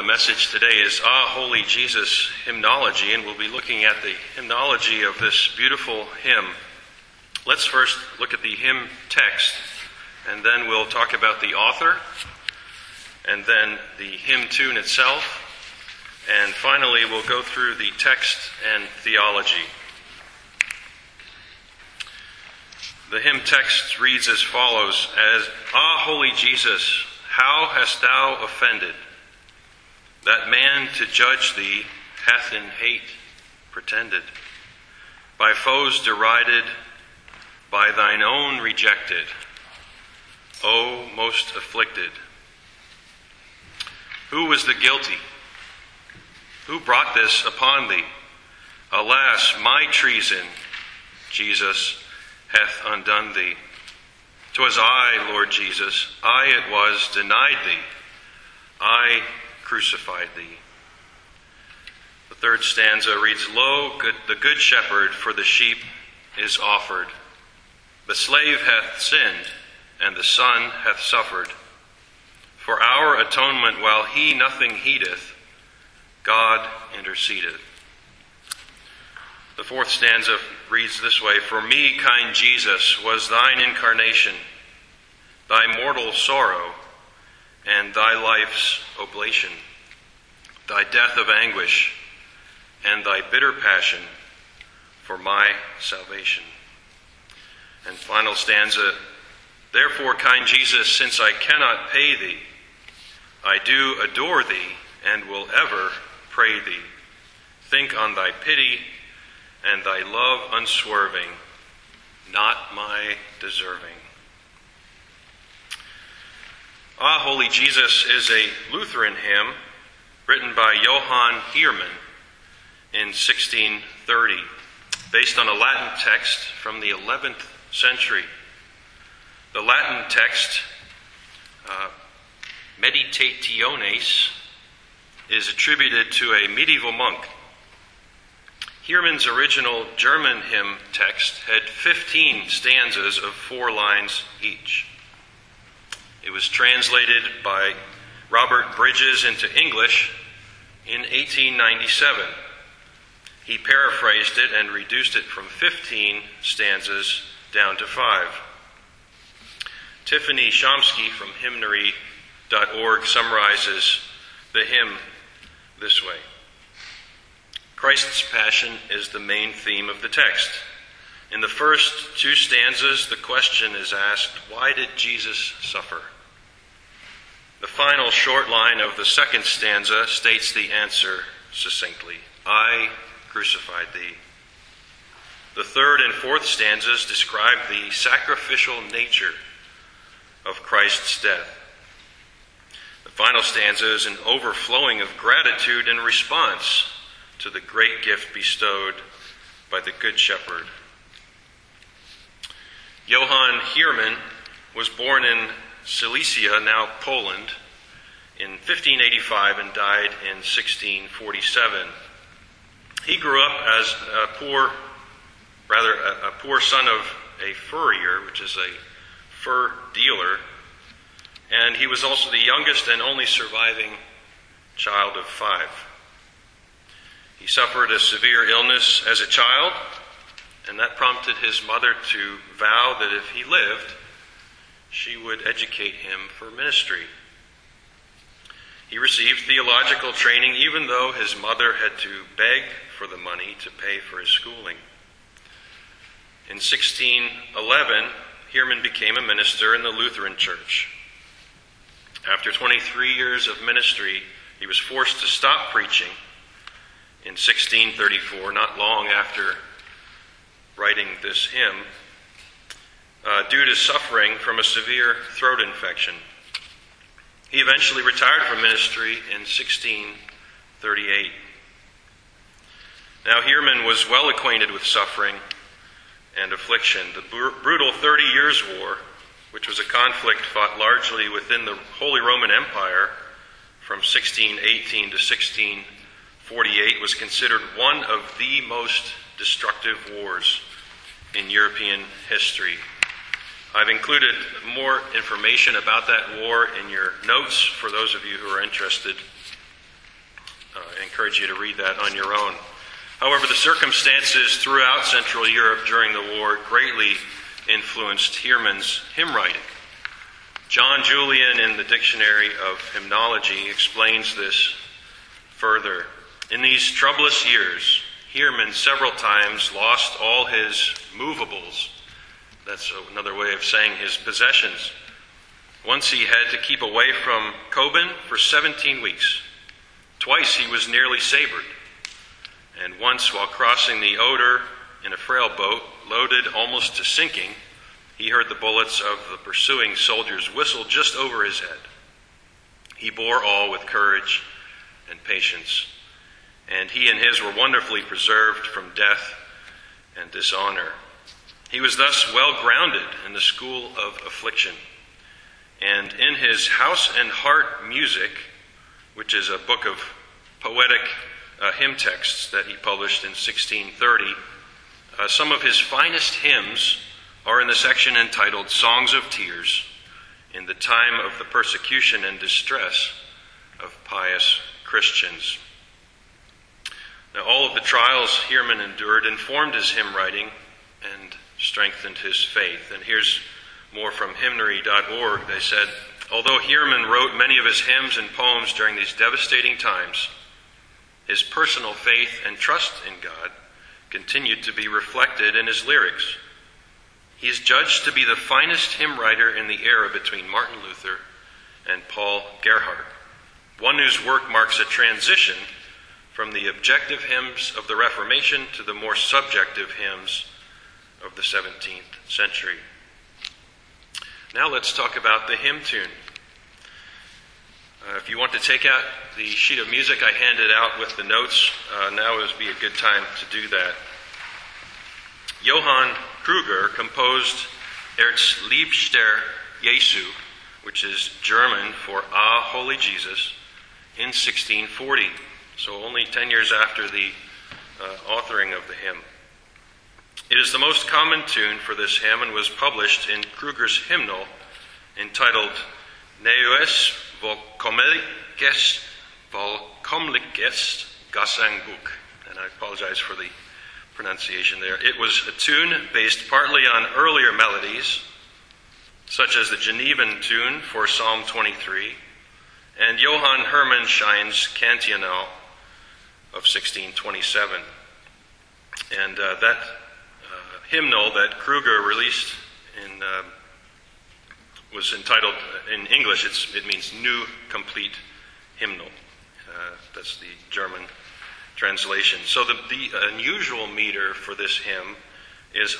message today is Ah, Holy Jesus hymnology, and we'll be looking at the hymnology of this beautiful hymn. Let's first look at the hymn text, and then we'll talk about the author, and then the hymn tune itself, and finally we'll go through the text and theology. The hymn text reads as follows, as Ah, Holy Jesus, how hast thou offended? That man to judge thee hath in hate pretended, by foes derided, by thine own rejected, O most afflicted. Who was the guilty? Who brought this upon thee? Alas, my treason, Jesus, hath undone thee. 'Twas I, Lord Jesus, I it was denied thee. I crucified thee. The third stanza reads, Lo, the good shepherd for the sheep is offered. The slave hath sinned, and the son hath suffered. For our atonement, while he nothing heedeth, God intercedeth. The fourth stanza reads this way, For me, kind Jesus, was thine incarnation, thy mortal sorrow, and thy life's oblation, thy death of anguish, and thy bitter passion for my salvation. And final stanza, Therefore, kind Jesus, since I cannot pay thee, I do adore thee, and will ever pray thee. Think on thy pity, and thy love unswerving, not my deserving. Ah, Holy Jesus is a Lutheran hymn written by Johann Heermann in 1630, based on a Latin text from the 11th century. The Latin text, Meditationes, is attributed to a medieval monk. Heermann's original German hymn text had 15 stanzas of 4 lines each. It was translated by Robert Bridges into English in 1897. He paraphrased it and reduced it from 15 stanzas down to 5. Tiffany Chomsky from hymnary.org summarizes the hymn this way. Christ's passion is the main theme of the text. In the first 2 stanzas, the question is asked, why did Jesus suffer? The final short line of the second stanza states the answer succinctly, I crucified thee. The third and fourth stanzas describe the sacrificial nature of Christ's death. The final stanza is an overflowing of gratitude in response to the great gift bestowed by the Good Shepherd. Johann Heermann was born in Silesia, now Poland, in 1585 and died in 1647. He grew up as a poor son of a furrier, which is a fur dealer, and he was also the youngest and only surviving child of 5. He suffered a severe illness as a child, and that prompted his mother to vow that if he lived, she would educate him for ministry. He received theological training even though his mother had to beg for the money to pay for his schooling. In 1611, Heermann became a minister in the Lutheran Church. After 23 years of ministry, he was forced to stop preaching in 1634, not long after writing this hymn, due to suffering from a severe throat infection. He eventually retired from ministry in 1638. Now, Heermann was well acquainted with suffering and affliction. The brutal 30 Years' War, which was a conflict fought largely within the Holy Roman Empire from 1618 to 1648, was considered one of the most destructive wars in European history. I've included more information about that war in your notes for those of you who are interested. I encourage you to read that on your own. However, the circumstances throughout Central Europe during the war greatly influenced Heerman's hymn writing. John Julian, in the Dictionary of Hymnology, explains this further. In these troublous years, Heerman several times lost all his movables. That's another way of saying his possessions. Once he had to keep away from Coben for 17 weeks. Twice he was nearly sabred. And once, while crossing the Oder in a frail boat, loaded almost to sinking, he heard the bullets of the pursuing soldiers whistle just over his head. He bore all with courage and patience, and he and his were wonderfully preserved from death and dishonor. He was thus well grounded in the school of affliction, and in his House and Heart Music, which is a book of poetic hymn texts that he published in 1630, some of his finest hymns are in the section entitled Songs of Tears, in the time of the persecution and distress of pious Christians. Now, all of the trials Heerman endured informed his hymn writing and strengthened his faith. And here's more from hymnary.org. They said, although Heerman wrote many of his hymns and poems during these devastating times, his personal faith and trust in God continued to be reflected in his lyrics. He is judged to be the finest hymn writer in the era between Martin Luther and Paul Gerhardt, one whose work marks a transition from the objective hymns of the Reformation to the more subjective hymns of the 17th century. Now let's talk about the hymn tune. If you want to take out the sheet of music I handed out with the notes, now would be a good time to do that. Johann Kruger composed Erzliebster Jesu, which is German for Ah, Holy Jesus, in 1640, so only 10 years after the authoring of the hymn. It is the most common tune for this hymn and was published in Kruger's hymnal entitled Neues Volkomliches Gesangbuch. And I apologize for the pronunciation there. It was a tune based partly on earlier melodies, such as the Genevan tune for Psalm 23 and Johann Hermannschein's Cantionale of 1627. And that hymnal that Kruger released was entitled, in English, it means New Complete Hymnal. That's the German translation. So the unusual meter for this hymn is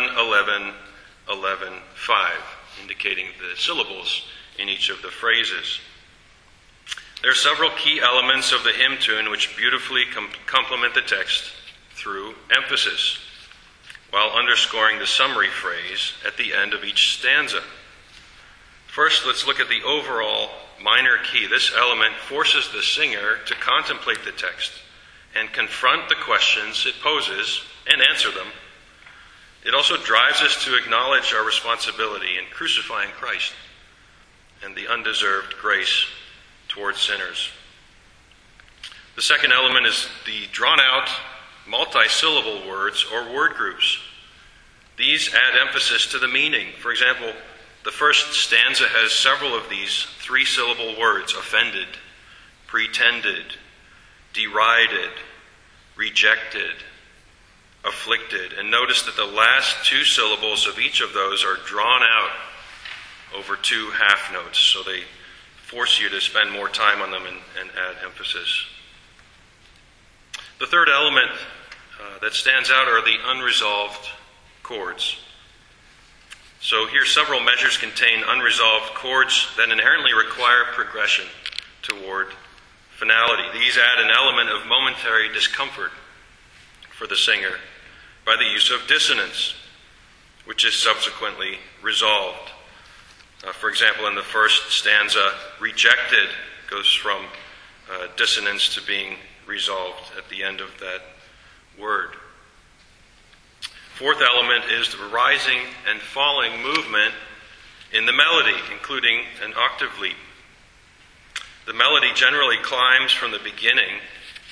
11-11-11-5, indicating the syllables in each of the phrases. There are several key elements of the hymn tune which beautifully complement the text through emphasis, while underscoring the summary phrase at the end of each stanza. First, let's look at the overall minor key. This element forces the singer to contemplate the text and confront the questions it poses and answer them. It also drives us to acknowledge our responsibility in crucifying Christ and the undeserved grace towards sinners. The second element is the drawn-out multi-syllable words or word groups. These add emphasis to the meaning. For example, the first stanza has several of these three-syllable words: offended, pretended, derided, rejected, afflicted. And notice that the last two syllables of each of those are drawn out over two half notes, so they force you to spend more time on them and add emphasis. The third element that stands out are the unresolved chords. So here several measures contain unresolved chords that inherently require progression toward finality. These add an element of momentary discomfort for the singer by the use of dissonance, which is subsequently resolved. For example, in the first stanza, rejected goes from dissonance to being resolved at the end of that word. Fourth element is the rising and falling movement in the melody, including an octave leap. The melody generally climbs from the beginning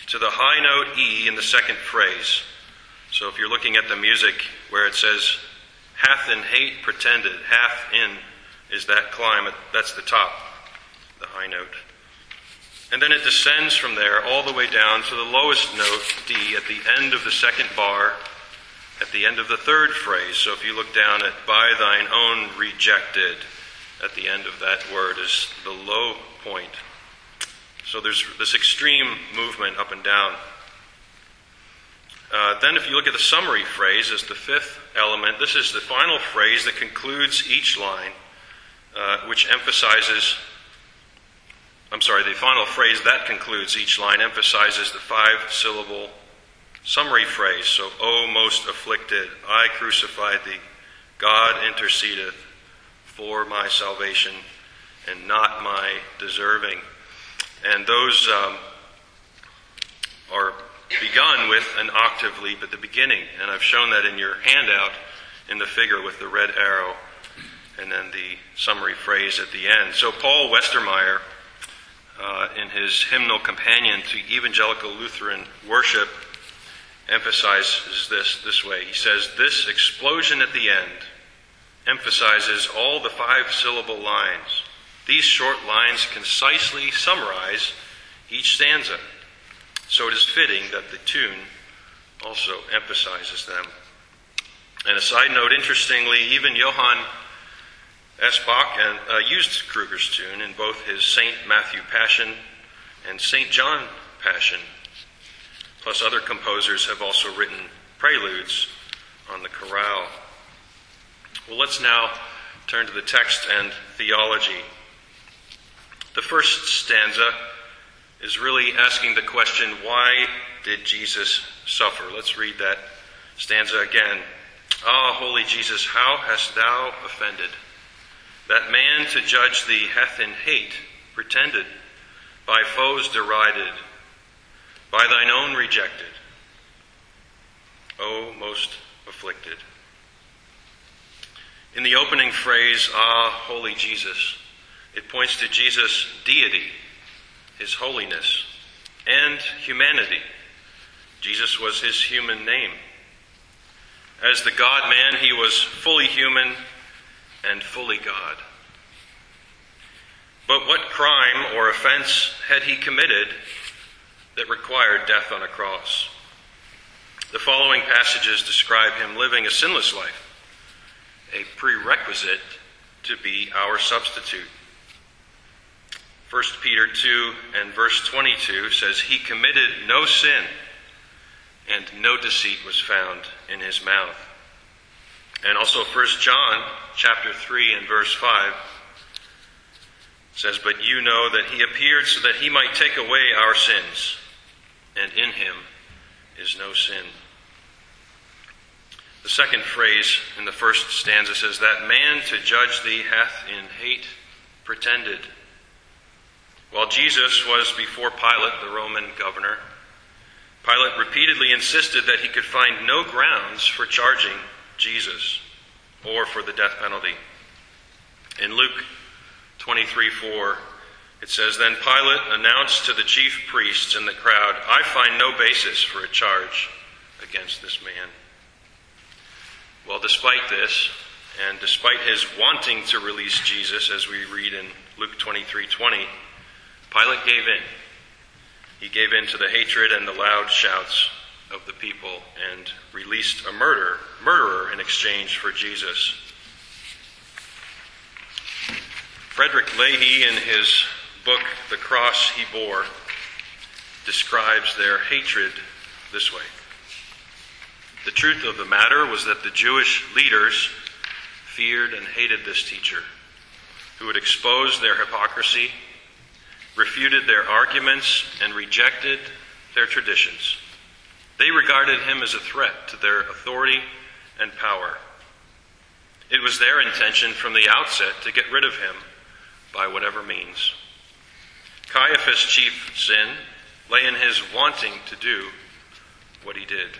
to the high note E in the second phrase. So if you're looking at the music where it says, hath in hate pretended, hath in is that climb, that's the top, the high note. And then it descends from there all the way down to the lowest note, D, at the end of the second bar, at the end of the third phrase. So if you look down at by thine own rejected, at the end of that word is the low point. So there's this extreme movement up and down. Then if you look at the summary phrase as the fifth element, this is the final phrase that concludes each line, the final phrase that concludes each line emphasizes the 5-syllable summary phrase. So, O most afflicted, I crucified thee, God intercedeth for my salvation and not my deserving. And those are begun with an octave leap at the beginning. And I've shown that in your handout in the figure with the red arrow and then the summary phrase at the end. So Paul Westermeyer, in his hymnal companion to Evangelical Lutheran Worship, emphasizes this way. He says, this explosion at the end emphasizes all the 5-syllable lines. These short lines concisely summarize each stanza. So it is fitting that the tune also emphasizes them. And a side note, interestingly, even Johann S. Bach used Kruger's tune in both his St. Matthew Passion and St. John Passion. Plus other composers have also written preludes on the chorale. Well, let's now turn to the text and theology. The first stanza is really asking the question, why did Jesus suffer? Let's read that stanza again. Ah, holy Jesus, how hast thou offended? That man to judge thee hath in hate pretended, by foes derided, by thine own rejected. O most afflicted. In the opening phrase, ah, holy Jesus, it points to Jesus' deity, his holiness, and humanity. Jesus was his human name. As the God-man, he was fully human and fully God. But what crime or offense had he committed that required death on a cross? The following passages describe him living a sinless life, a prerequisite to be our substitute. 1 Peter 2 and verse 22 says, he committed no sin, and no deceit was found in his mouth. And also 1 John chapter 3 and verse 5 says, but you know that he appeared so that he might take away our sins, and in him is no sin. The second phrase in the first stanza says, that man to judge thee hath in hate pretended. While Jesus was before Pilate, the Roman governor, Pilate repeatedly insisted that he could find no grounds for charging Jesus or for the death penalty. In Luke 23:4, it says, then Pilate announced to the chief priests and the crowd, I find no basis for a charge against this man. Well, despite this, and despite his wanting to release Jesus, as we read in Luke 23:20, Pilate gave in. He gave in to the hatred and the loud shouts of the people and released a murderer in exchange for Jesus. Frederick Leahy, in his book, The Cross He Bore, describes their hatred this way. The truth of the matter was that the Jewish leaders feared and hated this teacher, who had exposed their hypocrisy, refuted their arguments, and rejected their traditions. They regarded him as a threat to their authority and power. It was their intention from the outset to get rid of him by whatever means. Caiaphas' chief sin lay in his wanting to do what he did.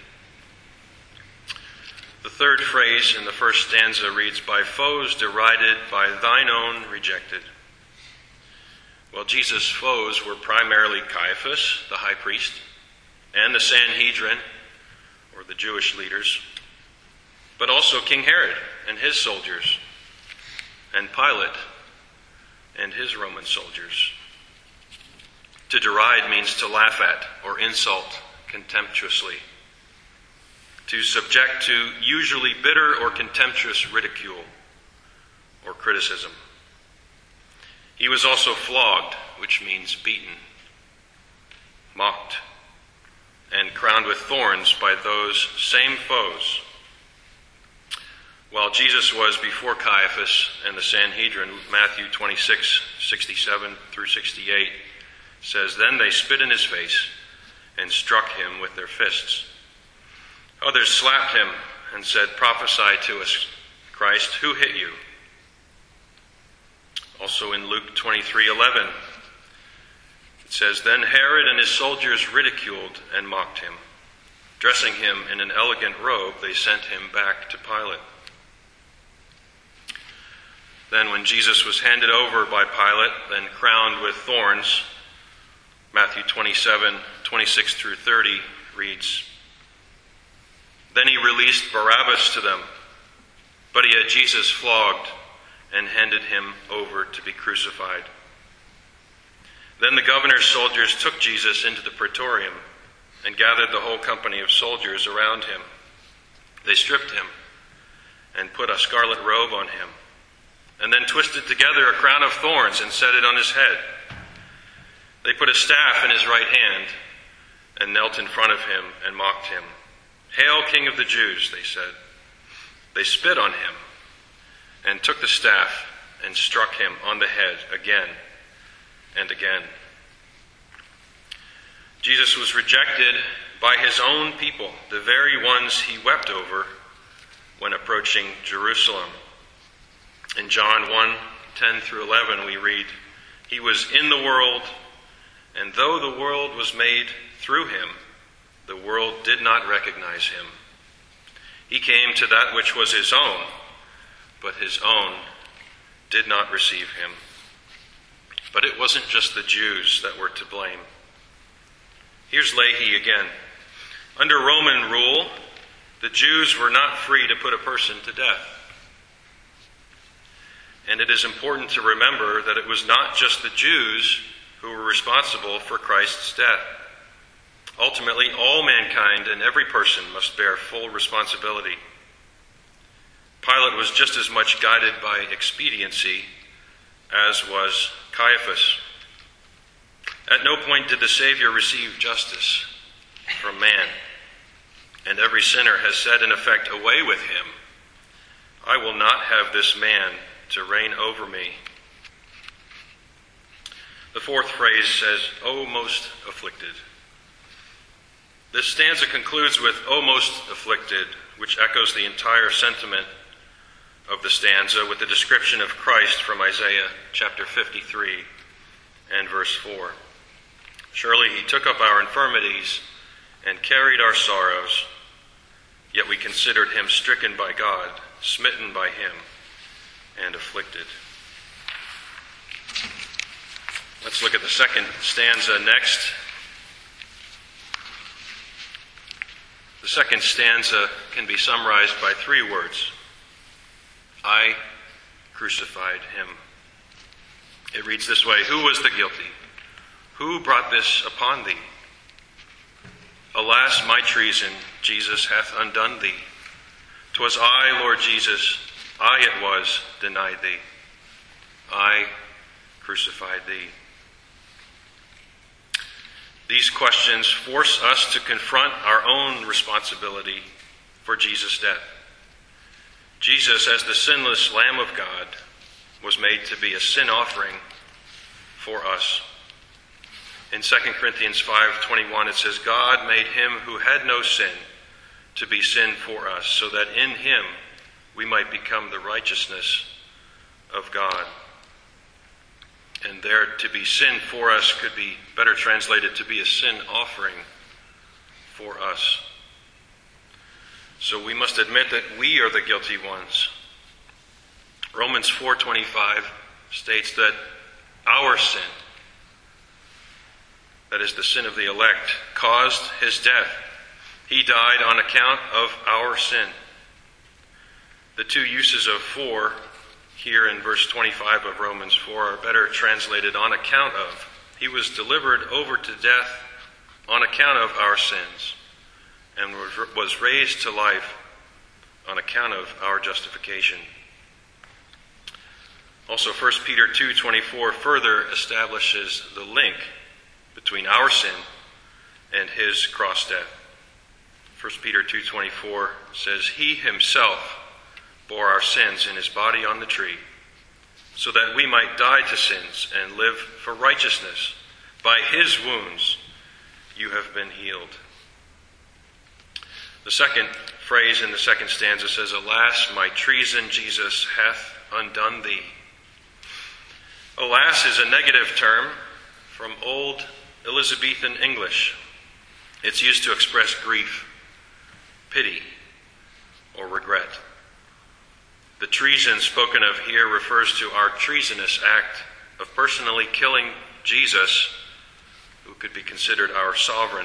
The third phrase in the first stanza reads, by foes derided, by thine own rejected. Well, Jesus' foes were primarily Caiaphas, the high priest, and the Sanhedrin, or the Jewish leaders, but also King Herod and his soldiers, and Pilate and his Roman soldiers. To deride means to laugh at or insult contemptuously, to subject to usually bitter or contemptuous ridicule or criticism. He was also flogged, which means beaten, mocked, and crowned with thorns by those same foes. While Jesus was before Caiaphas and the Sanhedrin, Matthew 26:67 through 68 says, "Then they spit in his face and struck him with their fists. Others slapped him and said, 'Prophesy to us, Christ, who hit you?' Also in Luke 23:11, it says, "Then Herod and his soldiers ridiculed and mocked him. Dressing him in an elegant robe, they sent him back to Pilate." Then when Jesus was handed over by Pilate, then crowned with thorns, Matthew 27:26 through 30 reads, "Then he released Barabbas to them, but he had Jesus flogged and handed him over to be crucified. Then the governor's soldiers took Jesus into the praetorium and gathered the whole company of soldiers around him. They stripped him and put a scarlet robe on him, and then twisted together a crown of thorns and set it on his head. They put a staff in his right hand and knelt in front of him and mocked him. 'Hail, King of the Jews,' they said. They spit on him and took the staff and struck him on the head again and again." Jesus was rejected by his own people, the very ones he wept over when approaching Jerusalem. In John 1:10 through 11 we read, "He was in the world, and though the world was made through him, the world did not recognize him. He came to that which was his own, but his own did not receive him." But it wasn't just the Jews that were to blame. Here's Leahy again. Under Roman rule, the Jews were not free to put a person to death. And it is important to remember that it was not just the Jews who were responsible for Christ's death. Ultimately, all mankind and every person must bear full responsibility. Pilate was just as much guided by expediency as was Caiaphas. At no point did the Savior receive justice from man, and every sinner has said in effect, "Away with him. I will not have this man to reign over me." The fourth phrase says, "O most afflicted." This stanza concludes with "O most afflicted," which echoes the entire sentiment of the stanza with the description of Christ from Isaiah chapter 53 and verse 4. "Surely he took up our infirmities and carried our sorrows, yet we considered him stricken by God, smitten by him, and afflicted." Let's look at the second stanza next. The second stanza can be summarized by three words: "I crucified him." It reads this way: "Who was the guilty? Who brought this upon thee? Alas, my treason, Jesus hath undone thee. 'Twas I, Lord Jesus, I it was, denied thee. I crucified thee." These questions force us to confront our own responsibility for Jesus' death. Jesus, as the sinless Lamb of God, was made to be a sin offering for us. In 2 Corinthians 5:21 it says, "God made him who had no sin to be sin for us, so that in him we might become the righteousness of God." And there, to be sin for us could be better translated to be a sin offering for us. So we must admit that we are the guilty ones. Romans 4:25 states that our sin that is the sin of the elect, caused his death. He died on account of our sin. The two uses of for here in verse 25 of Romans 4 are better translated on account of. He was delivered over to death on account of our sins and was raised to life on account of our justification. Also, 1 Peter 2:24 further establishes the link between our sin and his cross death. 1 Peter 2:24 says, "He himself bore our sins in his body on the tree, so that we might die to sins and live for righteousness. By his wounds you have been healed." The second phrase in the second stanza says, "Alas, my treason, Jesus, hath undone thee." Alas is a negative term from Old Elizabethan English. It's used to express grief, pity, or regret. The treason spoken of here refers to our treasonous act of personally killing Jesus, who could be considered our sovereign.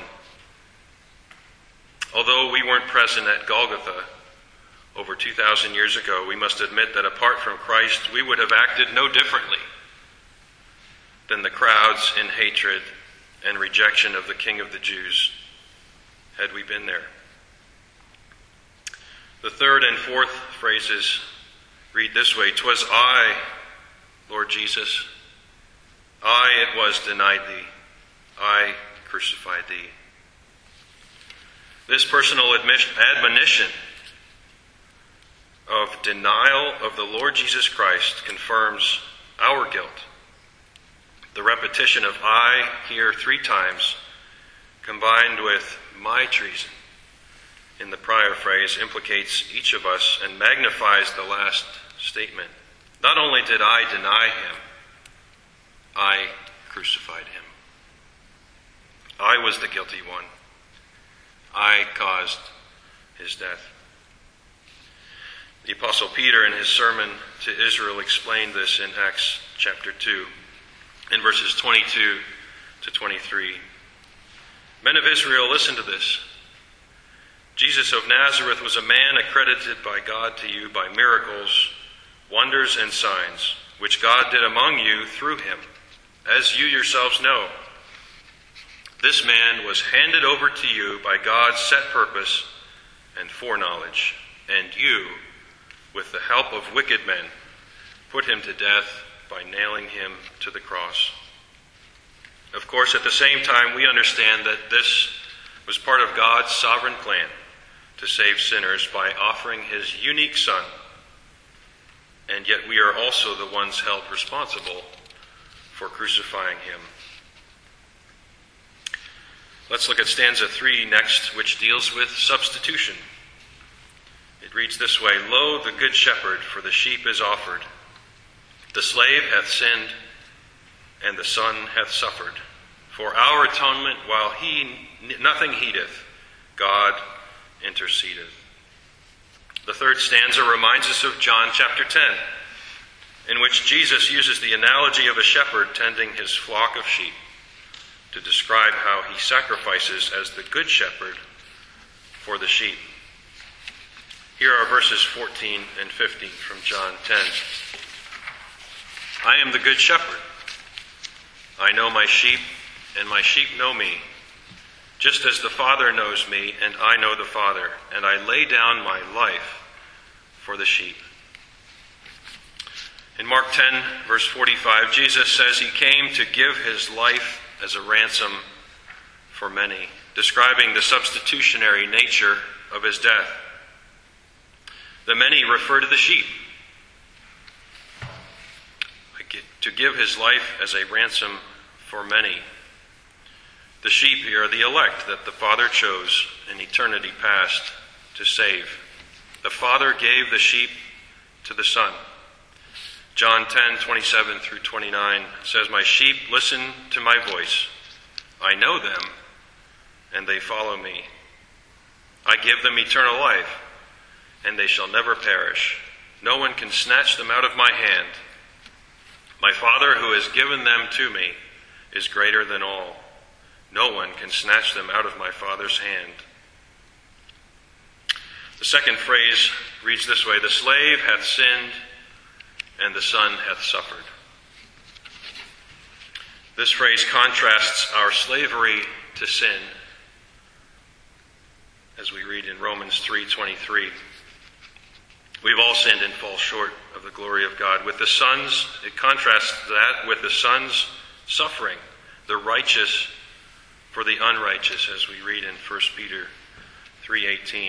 Although we weren't present at Golgotha over 2,000 years ago, we must admit that apart from Christ, we would have acted no differently than the crowds in hatred and rejection of the King of the Jews had we been there. The third and fourth phrases read this way: "'Twas I, Lord Jesus, I it was denied thee, I crucified thee." This personal admonition of denial of the Lord Jesus Christ confirms our guilt. The repetition of "I" here 3 times, combined with "my treason" in the prior phrase, implicates each of us and magnifies the last statement. Not only did I deny him, I crucified him. I was the guilty one. I caused his death. The Apostle Peter, in his sermon to Israel, explained this in Acts chapter 2, in verses 22 to 23. "Men of Israel, listen to this. Jesus of Nazareth was a man accredited by God to you by miracles, wonders, and signs, which God did among you through him, as you yourselves know. This man was handed over to you by God's set purpose and foreknowledge, and you, with the help of wicked men, put him to death by nailing him to the cross." Of course, at the same time, we understand that this was part of God's sovereign plan to save sinners by offering his unique Son. And yet we are also the ones held responsible for crucifying him. Let's look at stanza 3 next, which deals with substitution. It reads this way: "Lo, the good shepherd for the sheep is offered. The slave hath sinned, and the son hath suffered. For our atonement, while he nothing heedeth, God intercedeth." The third stanza reminds us of John chapter 10, in which Jesus uses the analogy of a shepherd tending his flock of sheep to describe how he sacrifices as the good shepherd for the sheep. Here are verses 14 and 15 from John 10. "I am the good shepherd. I know my sheep, and my sheep know me, just as the Father knows me, and I know the Father, and I lay down my life for the sheep." In Mark 10, verse 45, Jesus says he came to give his life as a ransom for many, describing the substitutionary nature of his death. The many refer to the sheep. To give his life as a ransom for many. The sheep here are the elect that the Father chose in eternity past to save. The Father gave the sheep to the Son. John 10:27 through 29 says, "My sheep listen to my voice. I know them, and they follow me. I give them eternal life, and they shall never perish. No one can snatch them out of my hand. My Father who has given them to me is greater than all, No one can snatch them out of my Father's hand. The second phrase reads this way: the slave hath sinned, and the son hath suffered. This phrase contrasts our slavery to sin, as we read in Romans 3:23. We've all sinned and fall short of the glory of God. With the Son's, it contrasts that with the Son's suffering, the righteous for the unrighteous, as we read in 1 Peter 3:18.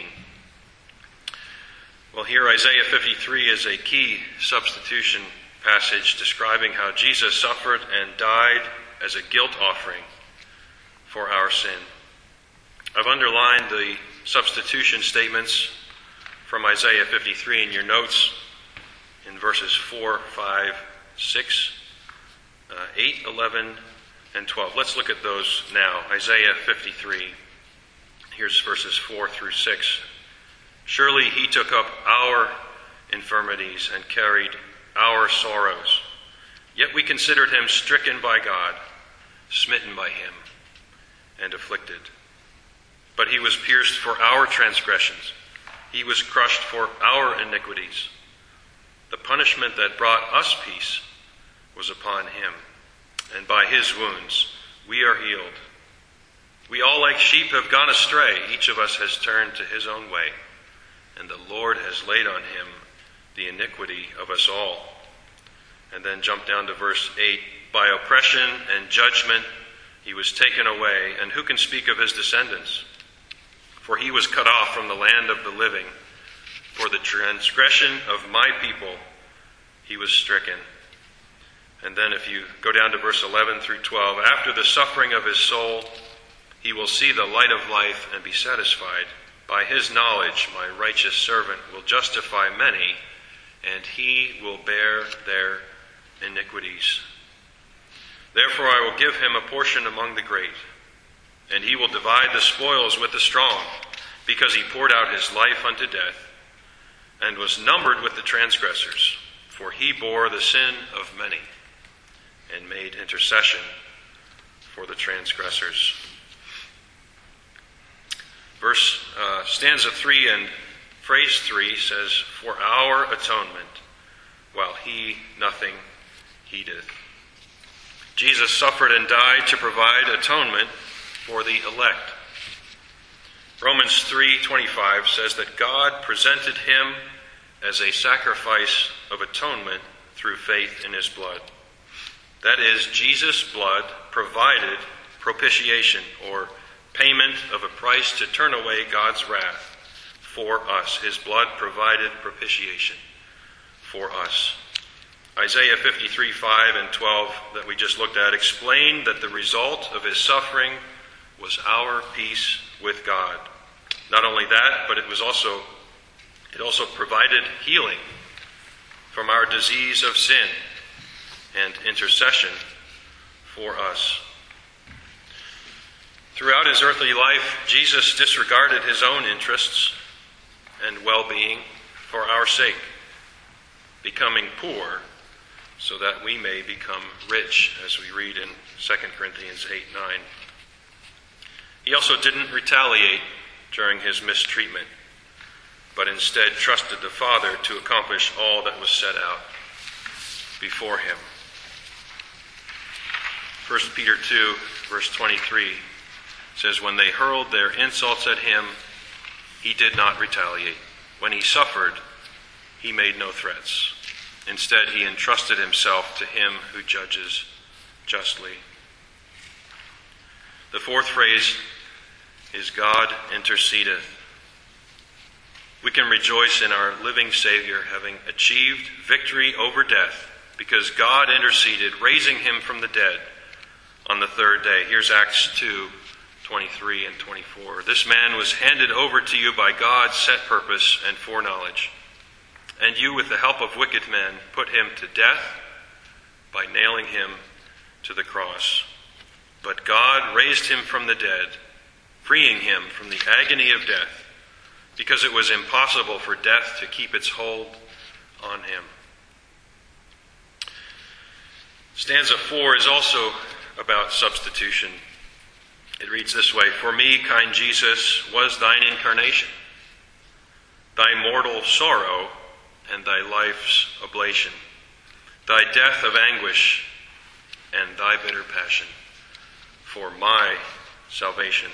Well, here Isaiah 53 is a key substitution passage describing how Jesus suffered and died as a guilt offering for our sin. I've underlined the substitution statements from Isaiah 53 in your notes in verses 4, 5, 6, 8, 11, and 12. Let's look at those now. Isaiah 53. Here's verses 4 through 6. Surely he took up our infirmities and carried our sorrows. Yet we considered him stricken by God, smitten by him, and afflicted. But he was pierced for our transgressions. He was crushed for our iniquities. The punishment that brought us peace was upon him, and by his wounds we are healed. We all like sheep have gone astray. Each of us has turned to his own way, and the Lord has laid on him the iniquity of us all. And then jump down to verse 8. By oppression and judgment he was taken away, and who can speak of his descendants? For he was cut off from the land of the living. For the transgression of my people he was stricken. And then if you go down to verse 11 through 12, after the suffering of his soul, he will see the light of life and be satisfied. By his knowledge, my righteous servant will justify many, and he will bear their iniquities. Therefore I will give him a portion among the great, and he will divide the spoils with the strong, because he poured out his life unto death, and was numbered with the transgressors. For he bore the sin of many, and made intercession for the transgressors. Stanza 3 and phrase 3 says, for our atonement, while he nothing heedeth. Jesus suffered and died to provide atonement for the elect. Romans 3:25 says that God presented him as a sacrifice of atonement through faith in his blood. That is, Jesus' blood provided propitiation, or payment of a price to turn away God's wrath for us. His blood provided propitiation for us. Isaiah 53:5 and 12 that we just looked at explain that the result of his suffering was our peace with God. Not only that, but it also provided healing from our disease of sin and intercession for us. Throughout his earthly life, Jesus disregarded his own interests and well-being for our sake, becoming poor so that we may become rich, as we read in 2 Corinthians 8:9. He also didn't retaliate during his mistreatment, but instead trusted the Father to accomplish all that was set out before him. 1 Peter 2, verse 23 says, when they hurled their insults at him, he did not retaliate. When he suffered, he made no threats. Instead, he entrusted himself to him who judges justly. The fourth phrase is God intercedeth. We can rejoice in our living Savior having achieved victory over death because God interceded, raising him from the dead on the third day. Here's Acts 2:23 and 24. This man was handed over to you by God's set purpose and foreknowledge. And you, with the help of wicked men, put him to death by nailing him to the cross. But God raised him from the dead, freeing him from the agony of death, because it was impossible for death to keep its hold on him. Stanza 4 is also about substitution. It reads this way: For me, kind Jesus, was thine incarnation, thy mortal sorrow and thy life's oblation, thy death of anguish and thy bitter passion, for my salvation.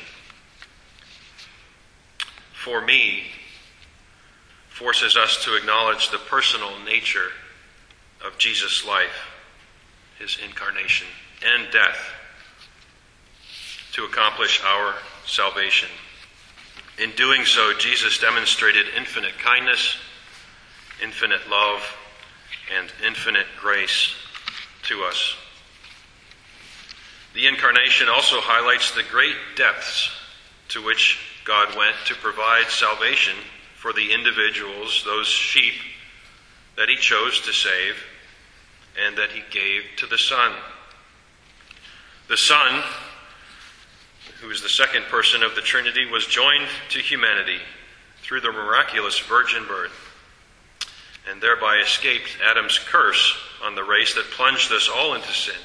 For me forces us to acknowledge the personal nature of Jesus' life, his incarnation and death, to accomplish our salvation. In doing so, Jesus demonstrated infinite kindness, infinite love, and infinite grace to us. The incarnation also highlights the great depths to which God went to provide salvation for the individuals, those sheep that he chose to save and that he gave to the Son. The Son, who is the second person of the Trinity, was joined to humanity through the miraculous virgin birth, and thereby escaped Adam's curse on the race that plunged us all into sin.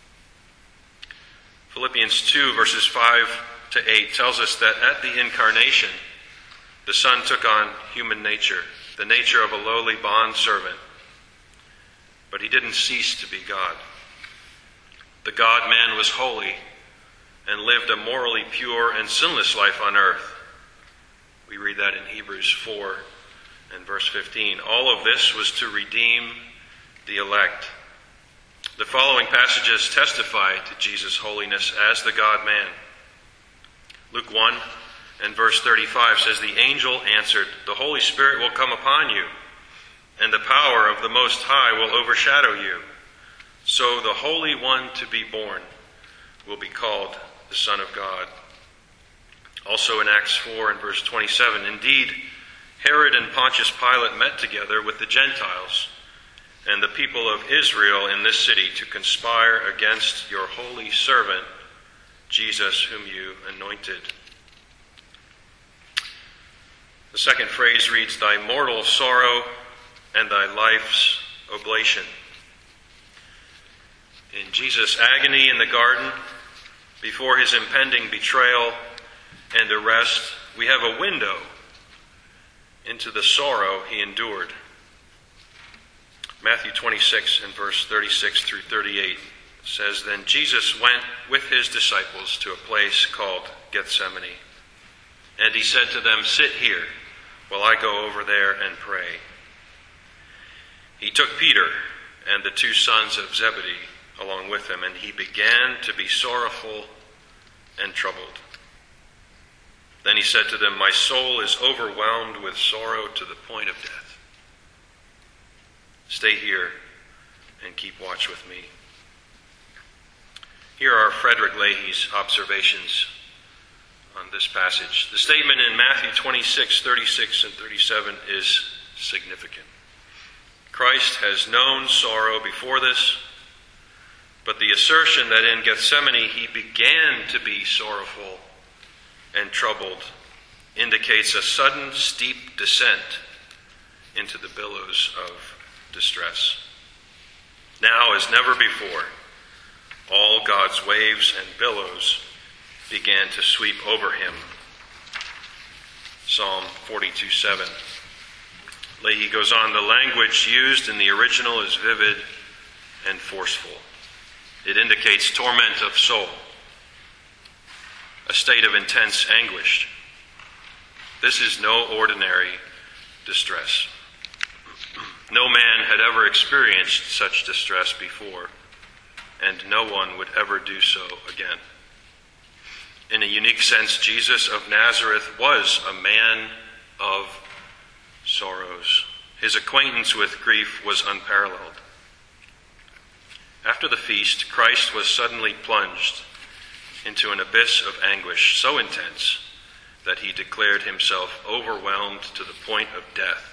Philippians 2, verses 5 to 8 tells us that at the incarnation, the Son took on human nature, the nature of a lowly bondservant. But he didn't cease to be God. The God-man was holy and lived a morally pure and sinless life on earth. We read that in Hebrews 4 and verse 15. All of this was to redeem the elect. The following passages testify to Jesus' holiness as the God-man. Luke 1 and verse 35 says, The angel answered, The Holy Spirit will come upon you, and the power of the Most High will overshadow you. So the Holy One to be born will be called the Son of God. Also in Acts 4 and verse 27, Indeed, Herod and Pontius Pilate met together with the Gentiles and the people of Israel in this city to conspire against your holy servant, Jesus, whom you anointed. The second phrase reads, Thy mortal sorrow and thy life's oblation. In Jesus' agony in the garden, before his impending betrayal and arrest, we have a window into the sorrow he endured. Matthew 26 and verse 36 through 38 says, Then Jesus went with his disciples to a place called Gethsemane, and he said to them, Sit here while I go over there and pray. He took Peter and the two sons of Zebedee along with him, and he began to be sorrowful and troubled. Then he said to them, My soul is overwhelmed with sorrow to the point of death. Stay here and keep watch with me. Here are Frederick Leahy's observations on this passage. The statement in Matthew 26, 36, and 37 is significant. Christ has known sorrow before this, but the assertion that in Gethsemane he began to be sorrowful and troubled indicates a sudden steep descent into the billows of distress. Now, as never before, all God's waves and billows began to sweep over him. Psalm 42:7. Leahy goes on, the language used in the original is vivid and forceful. It indicates torment of soul, a state of intense anguish. This is no ordinary distress. No man had ever experienced such distress before, and no one would ever do so again. In a unique sense, Jesus of Nazareth was a man of sorrows. His acquaintance with grief was unparalleled. After the feast, Christ was suddenly plunged into an abyss of anguish so intense that he declared himself overwhelmed to the point of death.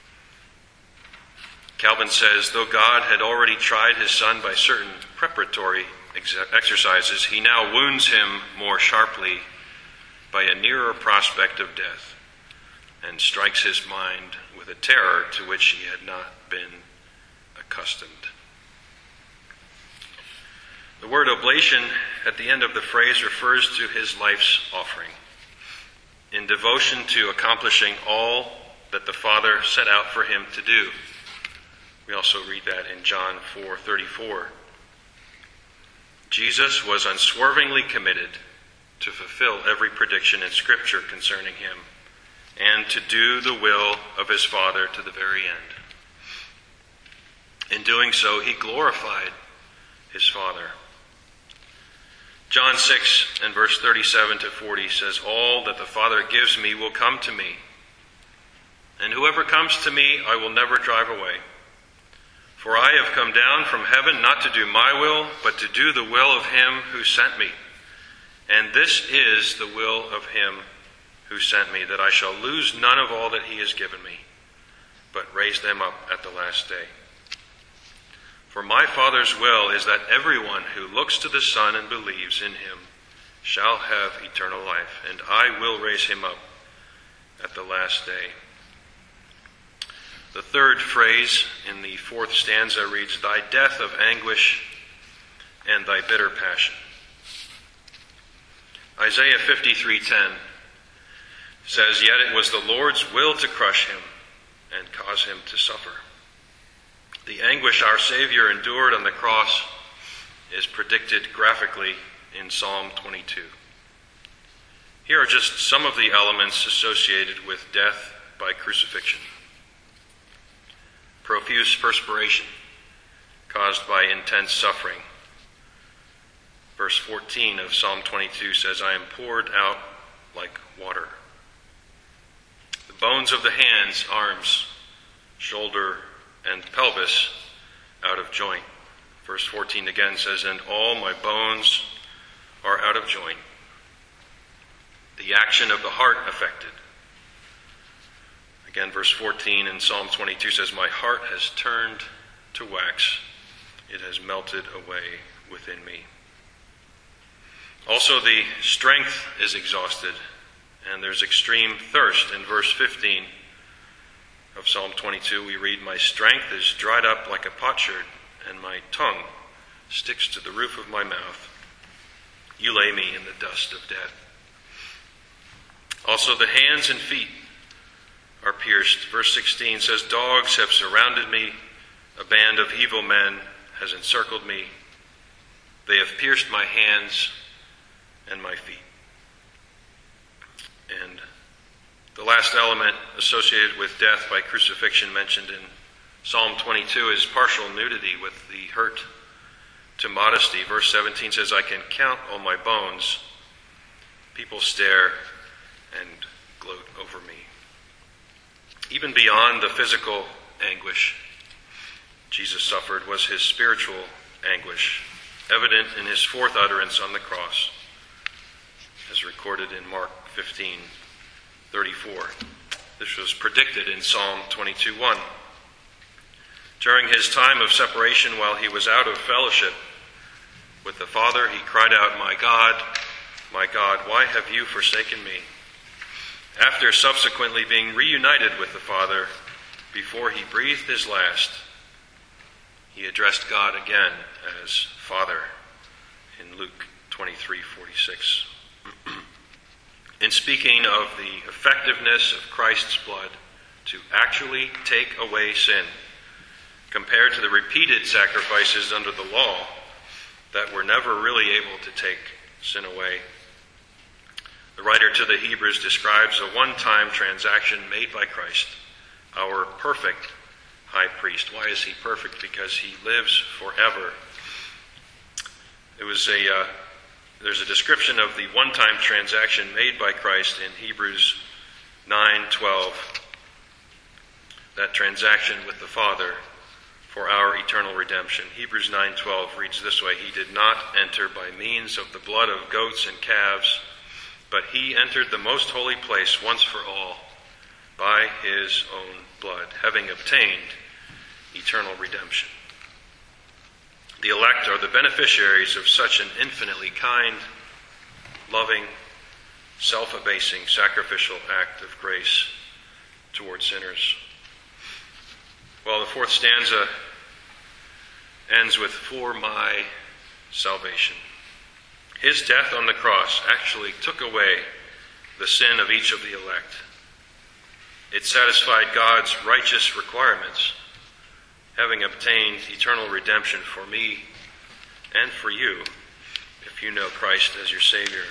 Calvin says, though God had already tried his Son by certain preparatory exercises, he now wounds him more sharply by a nearer prospect of death and strikes his mind with a terror to which he had not been accustomed. The word oblation at the end of the phrase refers to his life's offering, in devotion to accomplishing all that the Father set out for him to do. We also read that in John 4:34. Jesus was unswervingly committed to fulfill every prediction in Scripture concerning him and to do the will of his Father to the very end. In doing so, he glorified his Father. John 6 and verse 37 to 40 says, "All that the Father gives me will come to me, and whoever comes to me I will never drive away. For I have come down from heaven not to do my will, but to do the will of him who sent me. And this is the will of him who sent me, that I shall lose none of all that he has given me, but raise them up at the last day. For my Father's will is that everyone who looks to the Son and believes in him shall have eternal life, and I will raise him up at the last day." The third phrase in the fourth stanza reads, "Thy death of anguish and thy bitter passion." Isaiah 53:10 says, "Yet it was the Lord's will to crush him and cause him to suffer." The anguish our Savior endured on the cross is predicted graphically in Psalm 22. Here are just some of the elements associated with death by crucifixion. Profuse perspiration caused by intense suffering. Verse 14 of Psalm 22 says, "I am poured out like water." The bones of the hands, arms, shoulder, and pelvis out of joint. Verse 14 again says, "And all my bones are out of joint." The action of the heart affected. Again, verse 14 in Psalm 22 says, "My heart has turned to wax. It has melted away within me." Also, the strength is exhausted, and there's extreme thirst. In verse 15 of Psalm 22, we read, "My strength is dried up like a potsherd, and my tongue sticks to the roof of my mouth. You lay me in the dust of death." Also, the hands and feet are pierced. Verse 16 says, "Dogs have surrounded me. A band of evil men has encircled me. They have pierced my hands and my feet." And the last element associated with death by crucifixion mentioned in Psalm 22 is partial nudity with the hurt to modesty. Verse 17 says, "I can count all my bones. People stare and gloat over me." Even beyond the physical anguish Jesus suffered was his spiritual anguish, evident in his fourth utterance on the cross, as recorded in Mark 15:34. This was predicted in Psalm 22:1. During his time of separation, while he was out of fellowship with the Father, he cried out, my God, why have you forsaken me?" After subsequently being reunited with the Father, before he breathed his last, he addressed God again as Father in Luke 23:46. In speaking of the effectiveness of Christ's blood to actually take away sin, compared to the repeated sacrifices under the law that were never really able to take sin away, the writer to the Hebrews describes a one-time transaction made by Christ, our perfect high priest. Why is he perfect? Because he lives forever. There's a description of the one-time transaction made by Christ in Hebrews 9:12. That transaction with the Father for our eternal redemption. Hebrews 9:12 reads this way, "He did not enter by means of the blood of goats and calves, but he entered the most holy place once for all by his own blood, having obtained eternal redemption." The elect are the beneficiaries of such an infinitely kind, loving, self-abasing, sacrificial act of grace toward sinners. Well, the fourth stanza ends with, "For my salvation. His death on the cross actually took away the sin of each of the elect. It satisfied God's righteous requirements, having obtained eternal redemption for me and for you, if you know Christ as your Savior.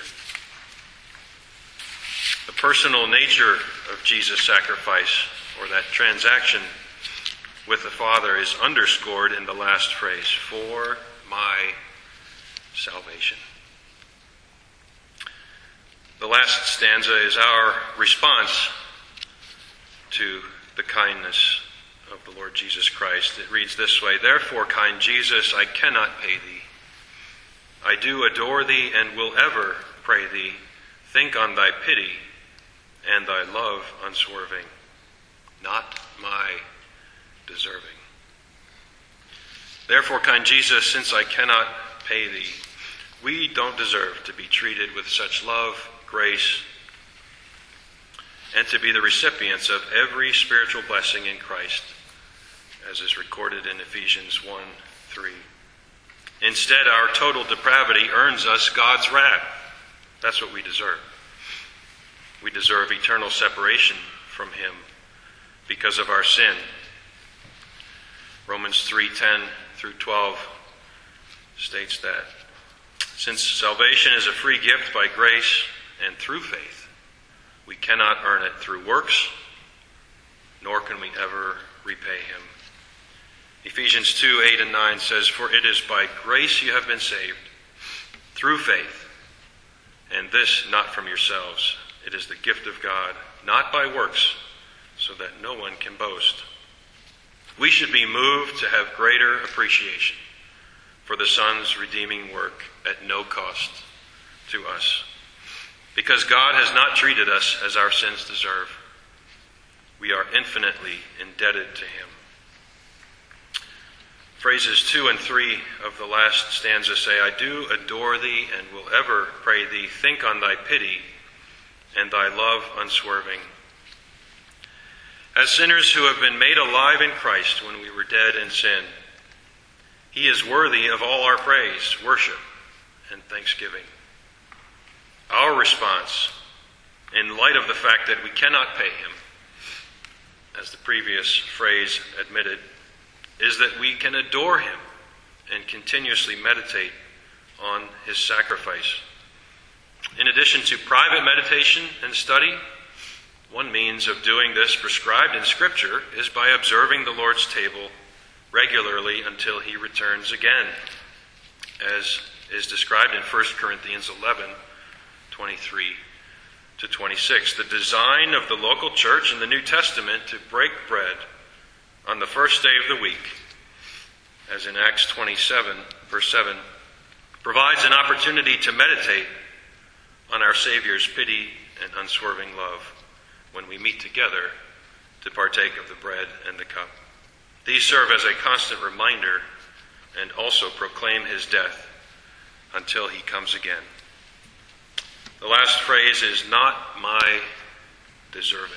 The personal nature of Jesus' sacrifice, or that transaction with the Father, is underscored in the last phrase, for my salvation. The last stanza is our response to the kindness of the Lord Jesus Christ. It reads this way: "Therefore, kind Jesus, I cannot pay thee. I do adore thee and will ever pray thee. Think on thy pity and thy love unswerving, not my deserving." Therefore, kind Jesus, since I cannot pay thee, we don't deserve to be treated with such love, grace, and to be the recipients of every spiritual blessing in Christ, as is recorded in Ephesians 1:3. Instead, our total depravity earns us God's wrath. That's what we deserve. We deserve eternal separation from Him because of our sin. Romans 3:10 through 12 states that since salvation is a free gift by grace and through faith, we cannot earn it through works, nor can we ever repay Him. Ephesians 2:8 and 9 says, "For it is by grace you have been saved, through faith, and this not from yourselves. It is the gift of God, not by works, so that no one can boast." We should be moved to have greater appreciation for the Son's redeeming work at no cost to us, because God has not treated us as our sins deserve. We are infinitely indebted to Him. Phrases 2 and 3 of the last stanza say, "I do adore thee and will ever pray thee. Think on thy pity and thy love unswerving." As sinners who have been made alive in Christ when we were dead in sin, He is worthy of all our praise, worship, and thanksgiving. Our response, in light of the fact that we cannot pay Him, as the previous phrase admitted, is that we can adore Him and continuously meditate on His sacrifice. In addition to private meditation and study, one means of doing this prescribed in Scripture is by observing the Lord's table regularly until He returns again, as is described in 1 Corinthians 11:23 to 26. The design of the local church in the New Testament to break bread on the first day of the week, as in Acts 27, verse 7, provides an opportunity to meditate on our Savior's pity and unswerving love when we meet together to partake of the bread and the cup. These serve as a constant reminder and also proclaim His death until He comes again. The last phrase is "not my deserving."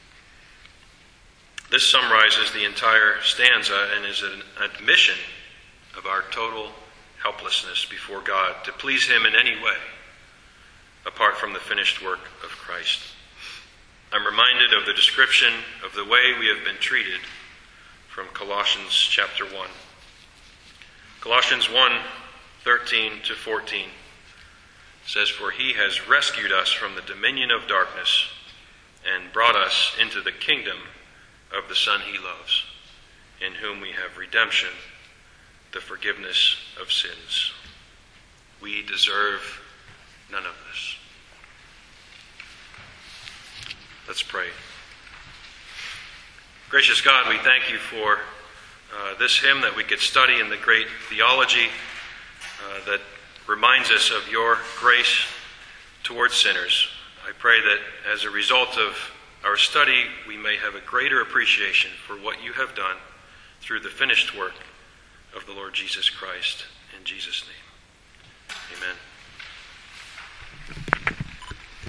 This summarizes the entire stanza and is an admission of our total helplessness before God to please Him in any way apart from the finished work of Christ. I'm reminded of the description of the way we have been treated from Colossians chapter 1. Colossians 1:13 to 14 says, "For He has rescued us from the dominion of darkness and brought us into the kingdom of the Son He loves, in whom we have redemption, the forgiveness of sins." We deserve none of this. Let's pray. Gracious God, we thank You for this hymn that we could study in the great theology that reminds us of Your grace towards sinners. I pray that as a result of our study, we may have a greater appreciation for what You have done through the finished work of the Lord Jesus Christ. In Jesus' name, amen.